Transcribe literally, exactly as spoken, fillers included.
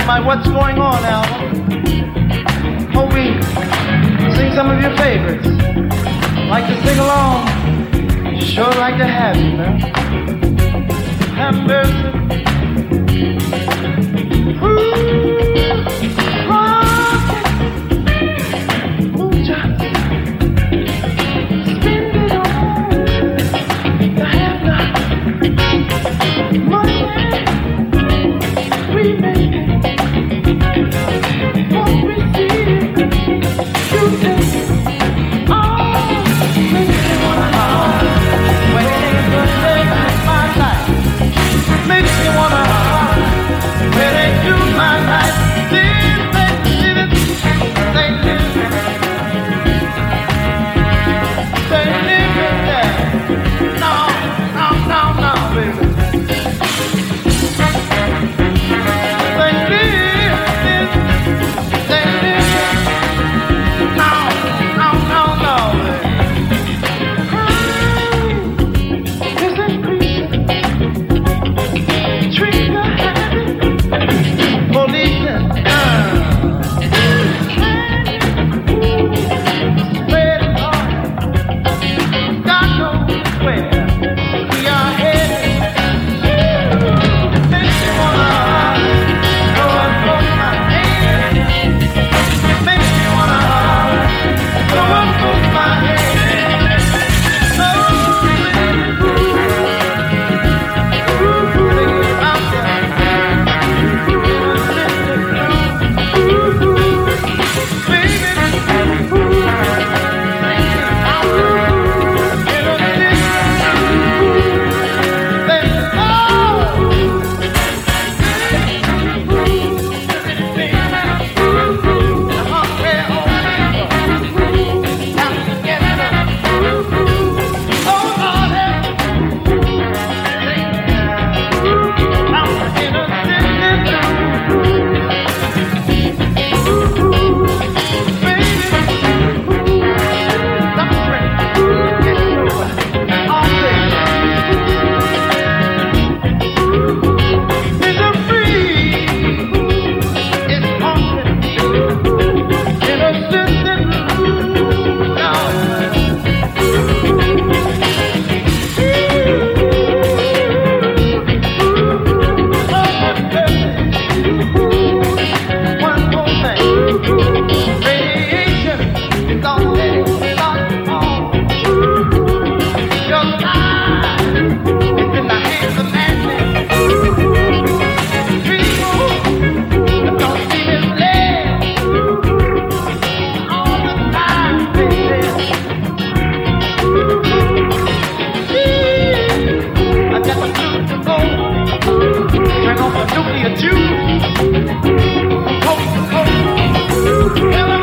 about what's going on, Alvin. Hope we sing some of your favorites. Like to sing along? Sure like to have you, man. Have mercy. Ooh, rock it. Mucha. Spend it on the have-not. Money we make it. Won't receive it. You take it. Oh, makes me wanna holler. When it ain't good, my life. Makes me wanna holler. When they do my life. Live, live, live it. They live it. They live it there. No, no, no, no, baby. They live it. They live it. No, no, no, no, baby. This is creeping. Trigger happy. Policeman. Uh. Spread it on. God knows where we are headed. Makes me wanna go and poke my head. Makes me wanna go and poke my head. So nuclear juice. Coke, coke.